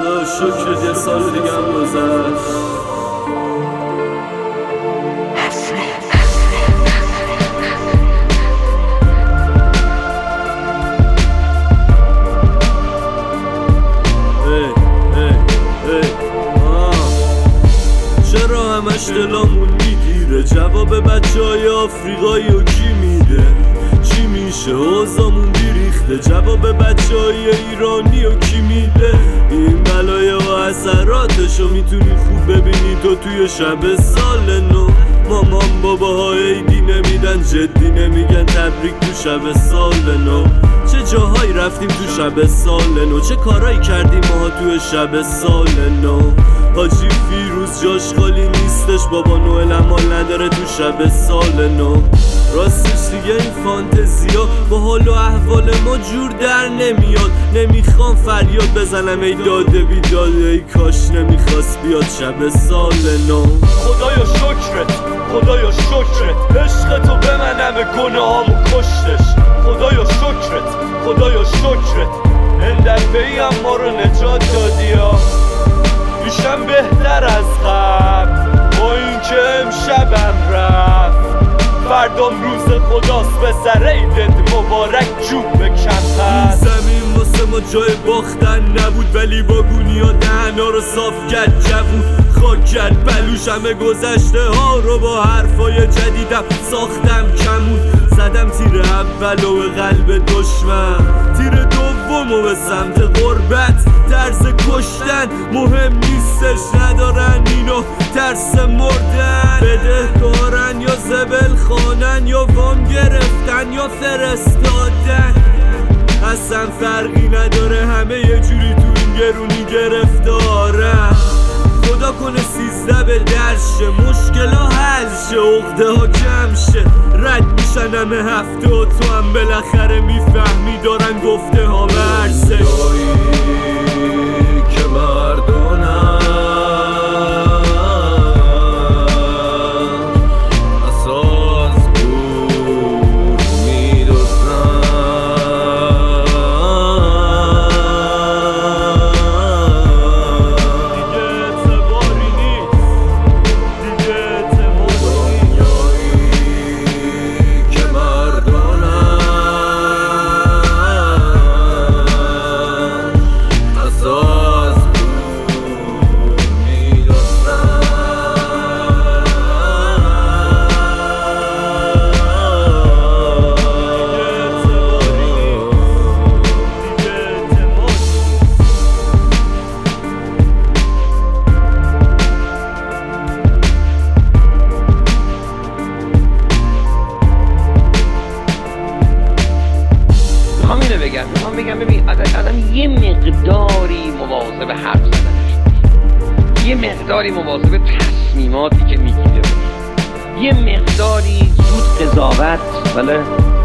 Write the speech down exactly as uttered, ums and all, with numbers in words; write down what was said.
خدا شکر یه سال دیگه هم گذشت. چرا همش دلامون میگیره؟ جواب بچه های آفریقایی و کی میده؟ چی میشه؟ اوضاعمون بیریخته. جواب بچه های ایرانی و کی میده؟ این بلایه و اثراتشو میتونی خوب ببینی تو توی شب سال نو. مامان باباهای ایدی نمیدن، جدی نمیگن تبریک تو شب سال نو. چه جاهایی رفتیم تو شب سال نو، چه کارایی کردیم ما توی شب سال نو. حاجی فیروز جاش خالی نیستش، بابا نوئل عمال نداره تو شب سال نو. راستش دیگه این فانتزیا با حال و احوال ما جور در نمیاد. نمیخوام فریاد بزنم ای داده بیداده، ای کاش نمیخواست بیاد شب سال نو. خدایا شکرت، خدایا شکرت، عشق تو به من همه گناهامو کشتش. خدایا شکرت، خدایا شکرت، این دفعه‌ای هم ما رو نجات دادی ها. میشم بهتر از قبل با اینکه امشبم رفت، فردام روز خداست به سر عیدت مبارک جون بکن پس. زمین واسه ما جای باختن نبود، ولی با گونیا دهنا رو صاف کرد جوون. خاک کرد بلوش همه گذشته ها رو با حرفای جدیدم ساختم کمون. زدم تیر اول و به قلب دشمن، تیر دوم و به سمت غربت. طرز کشتن مهم نیستش، ندارن اینو ترس مردن. بدهکارن یا زبل خانن، یا وام گرفتن یا فرستادن. اصلا فرقی نداره، همه یه جوری تو این گرونی گرفتارن. خدا کنه سیزده به درشه، مشکل ها حل شه، عقده ها کم شه. رد میشن همه هفته و تو هم بالاخره میفهمی دارن گفته ها مرسه. که مردانم اساس بود میدوزن، دیگه اعتباری نیست، دیگه اعتباری دنیایی که مردانم اساس بود میدوزن. میخوام اینو بگم میخوام بگم ببین آدم یه مقداری مواظب حرف زدنش باشه، یه مقداری مواظب تصمیماتی که میگیره باشه، یه مقداری زود قضاوت. بله